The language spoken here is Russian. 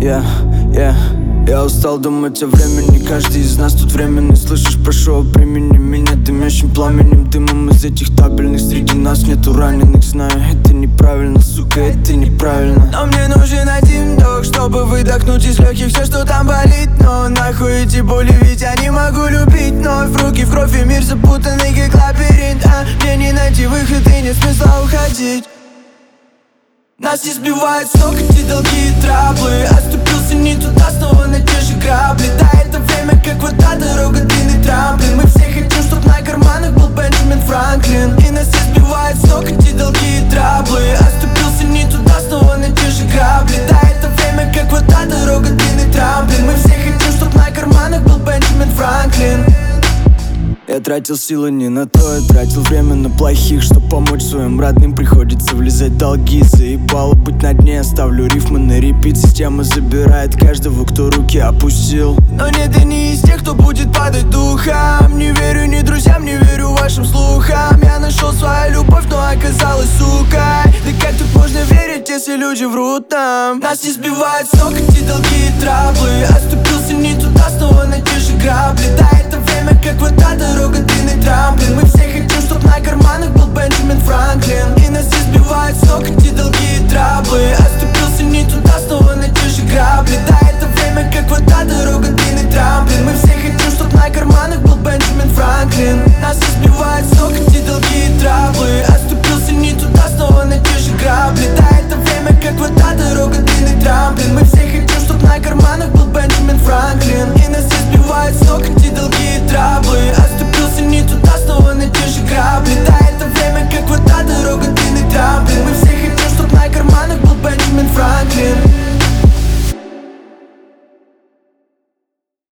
Я устал думать о времени, каждый из нас тут временный. Слышишь, прошу, примени меня дымящим пламенем, дымом из этих табельных. Среди нас нету раненых, знаю, это неправильно, сука, это неправильно. Но мне нужен один вдох, чтобы выдохнуть из легких все, что там болит. Но нахуй эти боли, ведь я не могу любить вновь. Руки в кровь и мир запутанный, как лабиринт. Мне не найти выход и нет смысла уходить. Нас не сбивают с ног эти долги и траблы. Оступился не туда, снова на те же грабли. Да, это время как вода, дорога, длинный трамплин. Мы все хотим, чтоб на карманах был Бенджамин Франклин. И нас не сбивают с ног эти долги и траблы. Оступился не туда, снова на те же грабли. Да, это время как вода, дорога, длинный трамплин. Мы все хотим, чтоб на карманах был Бенджамин Франклин. Я тратил силы не на то, я тратил время на плохих. Чтоб помочь своим родным, приходится влезать в долги. Заебало быть на дне, оставлю рифмы на репит. Система забирает каждого, кто руки опустил. Но нет, я не из тех, кто будет падать духом. Не верю ни друзьям, не верю вашим слухам. Я нашел свою любовь, но оказалась сукой. Да как тут можно верить, если люди врут нам? Нас не сбивают с ног эти долги и траблы. Оступился не туда, снова на те же грабли. Да, это время как вода, дорога, длинный трамплин. Мы все хотим, чтоб на карманах был Бенджамин Франклин. И нас не сбивают с ног эти долги и траблы. Оступился не туда, снова на те же грабли. Да, это время как вода, дорога, длинный трамплин. Мы все хотим, чтоб на карманах был Бенджамин Франклин. Нас не сбивают с ног эти долги и траблы. Оступился не туда, снова на те же грабли. Да, это время как вода, дорога, длинный трамплин. Мы все хотим, чтоб на карманах был Бенджамин Франклин. И нас не сбивают с ног эти долги и траблы. Оступился не туда,